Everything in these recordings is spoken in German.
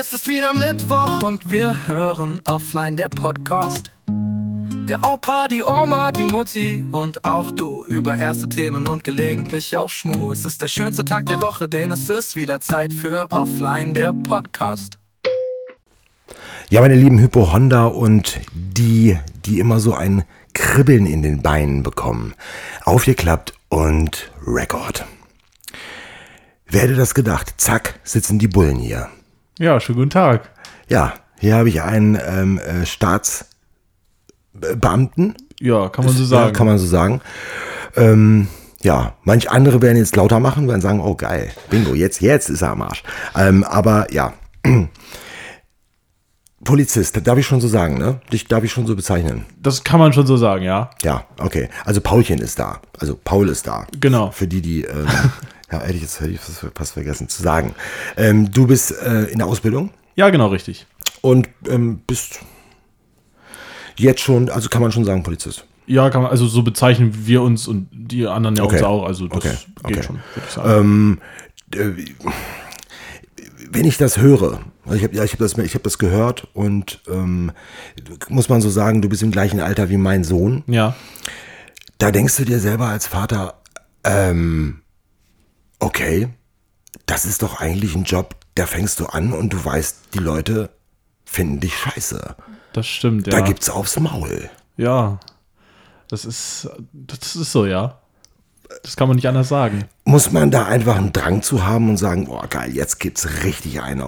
Es ist wieder Mittwoch und wir hören offline der Podcast. Der Opa, die Oma, die Mutti und auch du über erste Themen und gelegentlich auch Schmu. Es ist der schönste Tag der Woche, denn es ist wieder Zeit für offline der Podcast. Ja, meine lieben Hypochonder und die immer so ein Kribbeln in den Beinen bekommen. Aufgeklappt und Rekord. Wer hätte das gedacht? Zack, sitzen die Bullen hier. Ja, schönen guten Tag. Ja, hier habe ich einen Staatsbeamten. Ja, kann man so sagen. Ja, kann man so sagen. Ja, manch andere werden jetzt lauter machen, werden sagen, oh geil, bingo, jetzt ist er am Arsch. Aber ja, Polizist, das darf ich schon so sagen, ne? Dich darf ich schon so bezeichnen. Das kann man schon so sagen, ja. Ja, okay. Also Paulchen ist da. Also Paul ist da. Genau. Für die ja, hätte ich fast vergessen zu sagen. Du bist in der Ausbildung? Ja, genau, richtig. Und bist jetzt schon, also kann man schon sagen, Polizist. Ja, kann man, also so bezeichnen wir uns und die anderen ja Okay. uns auch. Also das Okay. geht schon, würde ich sagen. Wenn ich das höre, also ich hab das gehört und muss man so sagen, du bist im gleichen Alter wie mein Sohn. Ja. Da denkst du dir selber als Vater, okay, das ist doch eigentlich ein Job, da fängst du an und du weißt, die Leute finden dich scheiße. Das stimmt, ja. Da gibt's aufs Maul. Ja. Das ist so, ja. Das kann man nicht anders sagen. Muss man da einfach einen Drang zu haben und sagen, boah geil, jetzt gibt's richtig eine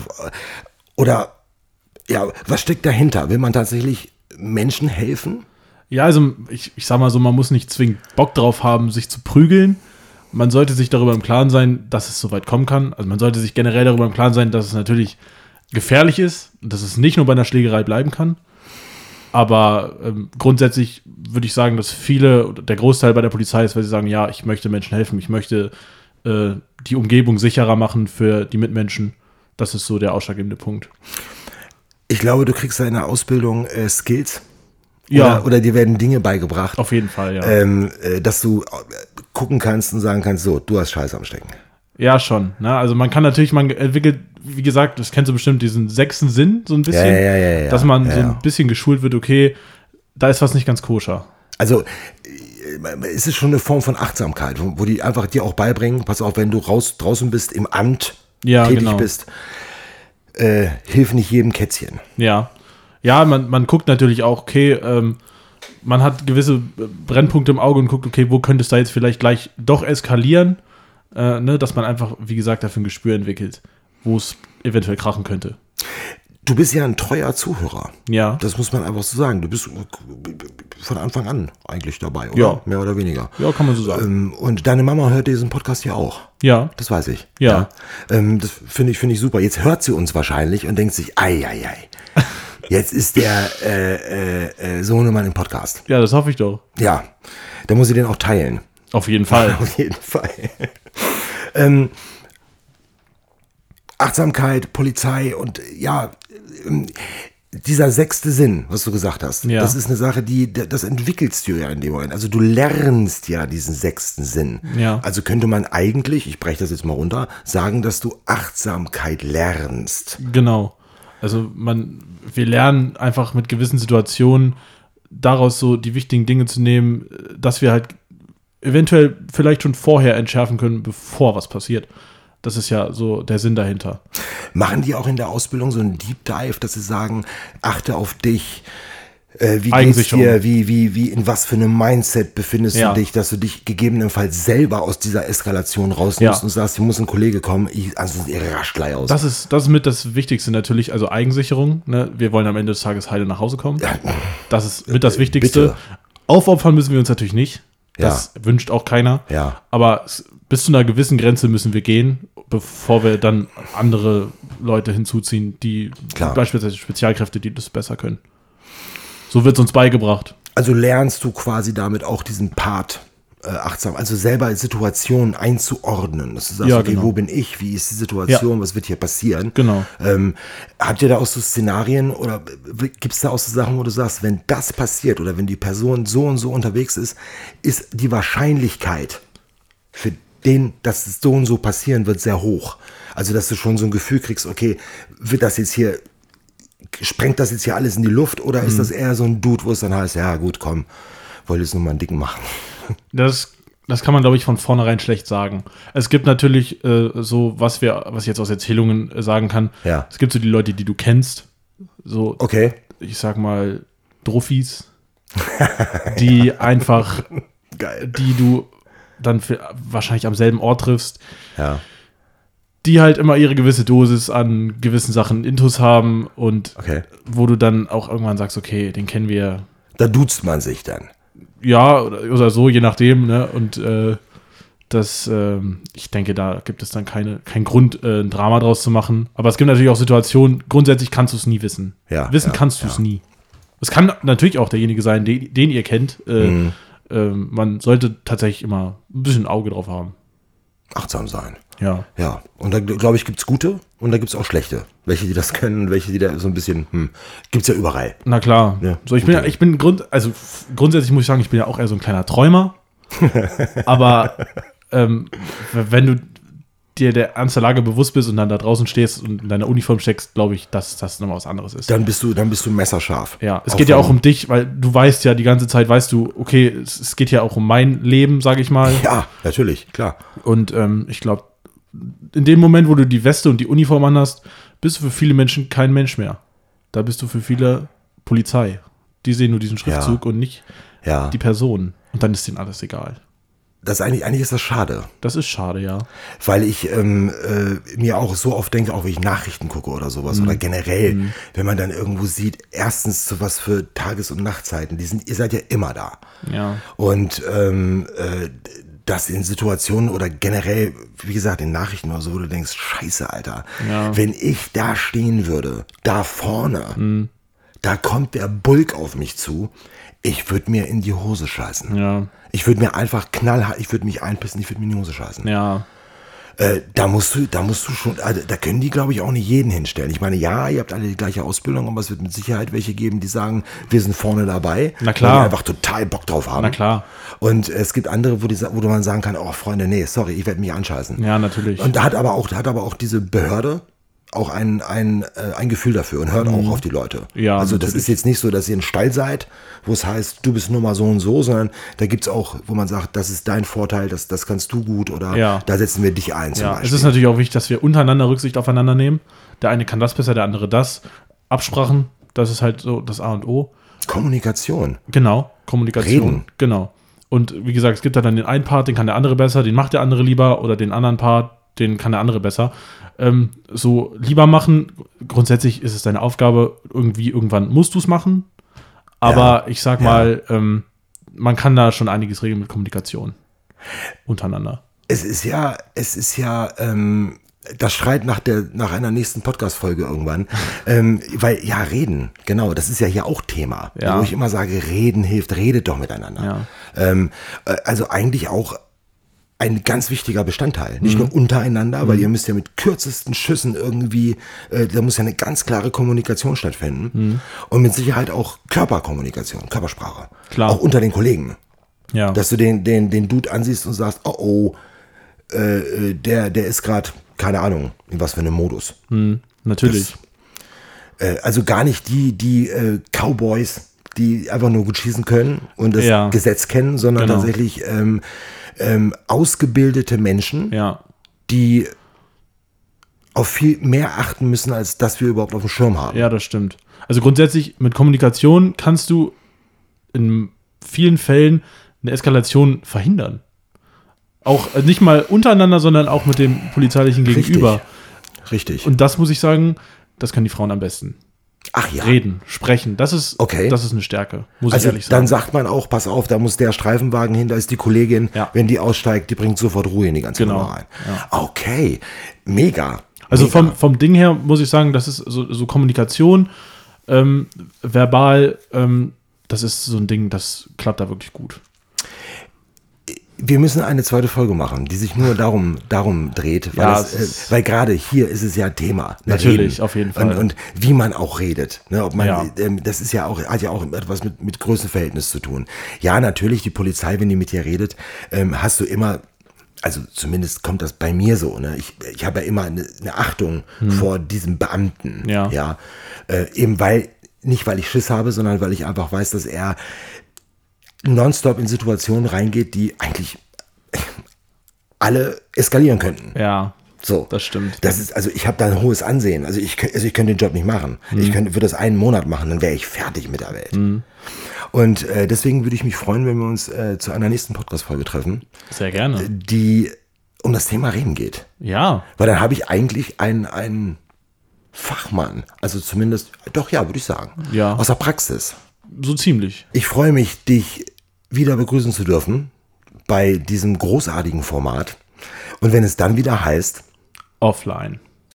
oder ja, was steckt dahinter? Will man tatsächlich Menschen helfen? Ja, also ich sag mal so, man muss nicht zwingend Bock drauf haben, sich zu prügeln. Man sollte sich darüber im Klaren sein, dass es so weit kommen kann. Also man sollte sich generell darüber im Klaren sein, dass es natürlich gefährlich ist und dass es nicht nur bei einer Schlägerei bleiben kann. Aber grundsätzlich würde ich sagen, dass der Großteil bei der Polizei ist, weil sie sagen, ja, ich möchte Menschen helfen, ich möchte die Umgebung sicherer machen für die Mitmenschen. Das ist so der ausschlaggebende Punkt. Ich glaube, du kriegst da in der Ausbildung Skills. Ja. Oder dir werden Dinge beigebracht. Auf jeden Fall, ja. Dass du gucken kannst und sagen kannst, so, du hast Scheiße am Stecken. Ja, schon. Ne? Also man entwickelt, wie gesagt, das kennst du bestimmt, diesen sechsten Sinn so ein bisschen, Ja. dass man so ein bisschen geschult wird, okay, da ist was nicht ganz koscher. Also es ist schon eine Form von Achtsamkeit, wo die einfach dir auch beibringen, pass auf, wenn du draußen bist, im Amt tätig bist, hilf nicht jedem Kätzchen. Ja. Ja, man guckt natürlich auch, okay, man hat gewisse Brennpunkte im Auge und guckt, okay, wo könnte es da jetzt vielleicht gleich doch eskalieren, dass man einfach, wie gesagt, dafür ein Gespür entwickelt, wo es eventuell krachen könnte. Du bist ja ein treuer Zuhörer. Ja. Das muss man einfach so sagen. Du bist von Anfang an eigentlich dabei, oder? Ja. Mehr oder weniger. Ja, kann man so sagen. Und deine Mama hört diesen Podcast ja auch. Ja. Das weiß ich. Ja. Das finde ich super. Jetzt hört sie uns wahrscheinlich und denkt sich, ei. Jetzt ist der Sohnemann im Podcast. Ja, das hoffe ich doch. Ja, da muss sie den auch teilen. Auf jeden Fall. Auf jeden Fall. Achtsamkeit, Polizei und ja, dieser sechste Sinn, was du gesagt hast, Ja. das ist eine Sache, das entwickelst du ja in dem Moment. Also du lernst ja diesen sechsten Sinn. Ja. Also könnte man eigentlich, ich breche das jetzt mal runter, sagen, dass du Achtsamkeit lernst. Genau. Also wir lernen einfach mit gewissen Situationen daraus so die wichtigen Dinge zu nehmen, dass wir halt eventuell vielleicht schon vorher entschärfen können, bevor was passiert. Das ist ja so der Sinn dahinter. Machen die auch in der Ausbildung so einen Deep Dive, dass sie sagen, achte auf dich, wie geht's Eigensicherung. dir, wie in was für einem Mindset befindest Ja. du dich, dass du dich gegebenenfalls selber aus dieser Eskalation rausnimmst Ja. und sagst, hier muss ein Kollege kommen, ansonsten ihr rascht gleich aus. Das ist mit das Wichtigste natürlich, also Eigensicherung. Ne? Wir wollen am Ende des Tages heile nach Hause kommen. Das ist mit das Wichtigste. Bitte. Aufopfern müssen wir uns natürlich nicht. Das wünscht auch keiner. Ja. Aber bis zu einer gewissen Grenze müssen wir gehen, bevor wir dann andere Leute hinzuziehen, die Klar. beispielsweise Spezialkräfte, die das besser können. So wird es uns beigebracht. Also lernst du quasi damit auch diesen Part achtsam, also selber Situationen einzuordnen. Dass du sagst, Ja, okay, genau. wo bin ich, wie ist die Situation, was wird hier passieren? Genau. Habt ihr da auch so Szenarien oder gibt es da auch so Sachen, wo du sagst, wenn das passiert oder wenn die Person so und so unterwegs ist die Wahrscheinlichkeit für den, dass es so und so passieren wird, sehr hoch. Also, dass du schon so ein Gefühl kriegst, okay, sprengt das jetzt hier alles in die Luft oder ist das eher so ein Dude, wo es dann heißt, ja gut, komm, wollte jetzt nur mal einen dicken machen. Das kann man, glaube ich, von vornherein schlecht sagen. Es gibt natürlich was ich jetzt aus Erzählungen sagen kann. Ja. Es gibt so die Leute, die du kennst. So, Okay. ich sag mal, Druffis, die einfach, Geil. die du dann wahrscheinlich am selben Ort triffst, Ja. die halt immer ihre gewisse Dosis an gewissen Sachen Intus haben und Okay. wo du dann auch irgendwann sagst, okay, den kennen wir. Da duzt man sich dann. Ja, oder so, je nachdem, ne? Und ich denke, da gibt es dann keinen Grund, ein Drama draus zu machen. Aber es gibt natürlich auch Situationen, grundsätzlich kannst du es nie wissen. Ja, Wissen ja, kannst du es nie. Es kann natürlich auch derjenige sein, den ihr kennt. Man sollte tatsächlich immer ein bisschen Auge drauf haben. Achtsam sein. Ja. Ja. Und da, glaube ich, gibt es gute und da gibt es auch schlechte. Welche, die das können, welche, die da so ein bisschen, gibt es ja überall. Na klar. Ja, So, grundsätzlich muss ich sagen, ich bin ja auch eher so ein kleiner Träumer. Aber wenn du dir der Ernst der Lage bewusst bist und dann da draußen stehst und in deiner Uniform steckst, glaube ich, dass das nochmal was anderes ist. Dann bist du messerscharf. Ja, es geht ja auch um dich, weil du weißt ja die ganze Zeit, okay, es geht ja auch um mein Leben, sage ich mal. Ja, natürlich, klar. Und ich glaube, in dem Moment, wo du die Weste und die Uniform anhast, bist du für viele Menschen kein Mensch mehr. Da bist du für viele Polizei. Die sehen nur diesen Schriftzug und nicht Ja. die Person. Und dann ist denen alles egal. Das eigentlich ist das schade. Das ist schade, ja. Weil ich mir auch so oft denke, auch wenn ich Nachrichten gucke oder sowas oder generell, wenn man dann irgendwo sieht, erstens so was für Tages- und Nachtzeiten, ihr seid ja immer da. Ja. Und das in Situationen oder generell, wie gesagt, in Nachrichten oder so, wo du denkst, scheiße, Alter, wenn ich da stehen würde, da vorne, da kommt der Bulk auf mich zu, ich würde mir in die Hose scheißen. Ja. Ich würde mir einfach knallhart, ich würde mich einpissen, ich würde mir in die Hose scheißen. Ja. Da musst du schon, also da können die, glaube ich, auch nicht jeden hinstellen. Ich meine, ja, ihr habt alle die gleiche Ausbildung, aber es wird mit Sicherheit welche geben, die sagen, wir sind vorne dabei. Na klar. Weil die einfach total Bock drauf haben. Na klar. Und es gibt andere, wo man sagen kann, oh Freunde, nee, sorry, ich werde mich anscheißen. Ja, natürlich. Und da hat aber auch diese Behörde auch ein Gefühl dafür und hört auch auf die Leute. Ja, also das natürlich. ist jetzt nicht so, dass ihr ein Stall seid, wo es heißt, du bist nur mal so und so, sondern da gibt es auch, wo man sagt, das ist dein Vorteil, das kannst du gut oder da setzen wir dich ein zum Ja, Beispiel. es ist natürlich auch wichtig, dass wir untereinander Rücksicht aufeinander nehmen. Der eine kann das besser, der andere das. Absprachen, das ist halt so das A und O. Kommunikation. Genau, Kommunikation. Reden. Genau. Und wie gesagt, es gibt da dann den einen Part, den kann der andere besser, den macht der andere lieber oder den anderen Part, den kann der andere besser. So lieber machen, grundsätzlich ist es deine Aufgabe, irgendwann musst du es machen. Aber ich sag mal, man kann da schon einiges regeln mit Kommunikation untereinander. Es ist ja das schreit nach einer nächsten Podcast-Folge irgendwann. Weil, reden, genau, das ist ja hier auch Thema. Ja. Wo ich immer sage, reden hilft, redet doch miteinander. Ja. Also eigentlich auch ein ganz wichtiger Bestandteil. Nicht nur untereinander, weil ihr müsst ja mit kürzesten Schüssen irgendwie, da muss ja eine ganz klare Kommunikation stattfinden. Und mit Sicherheit auch Körperkommunikation, Körpersprache. Klar. Auch unter den Kollegen. Ja. Dass du den Dude ansiehst und sagst, der ist gerade, keine Ahnung, in was für einem Modus. Natürlich. Also gar nicht die Cowboys, die einfach nur gut schießen können und das Gesetz kennen, sondern tatsächlich ausgebildete Menschen, die auf viel mehr achten müssen, als dass wir überhaupt auf dem Schirm haben. Ja, das stimmt. Also grundsätzlich mit Kommunikation kannst du in vielen Fällen eine Eskalation verhindern. Auch nicht mal untereinander, sondern auch mit dem polizeilichen Gegenüber. Richtig. Und das muss ich sagen, das können die Frauen am besten. Ach ja. Reden, sprechen, das ist eine Stärke, muss ich ehrlich sagen. Dann sagt man auch, pass auf, da muss der Streifenwagen hin, da ist die Kollegin, wenn die aussteigt, die bringt sofort Ruhe in die ganze Nummer rein. Ja. Okay, mega. Also vom Ding her muss ich sagen, das ist so Kommunikation, verbal, das ist so ein Ding, das klappt da wirklich gut. Wir müssen eine zweite Folge machen, die sich nur darum dreht, weil gerade hier ist es ja Thema. Natürlich, Reden. auf jeden Fall. Und wie man auch redet. Ne, ob man, das ist hat ja auch etwas mit Größenverhältnis zu tun. Ja, natürlich, die Polizei, wenn die mit dir redet, hast du immer, also zumindest kommt das bei mir so, ne? Ich habe ja immer eine Achtung vor diesem Beamten. Ja. Eben nicht weil ich Schiss habe, sondern weil ich einfach weiß, dass er nonstop in Situationen reingeht, die eigentlich alle eskalieren könnten. Ja. So, das stimmt. Das ist, also ich habe da ein hohes Ansehen. Also ich könnte den Job nicht machen. Ich würde das einen Monat machen, dann wäre ich fertig mit der Welt. Und deswegen würde ich mich freuen, wenn wir uns zu einer nächsten Podcast-Folge treffen. Sehr gerne. Die um das Thema Reden geht. Ja. Weil dann habe ich eigentlich einen Fachmann, also zumindest, doch ja, würde ich sagen, aus der Praxis. So ziemlich. Ich freue mich, dich wieder begrüßen zu dürfen bei diesem großartigen Format. Und wenn es dann wieder heißt, Offline.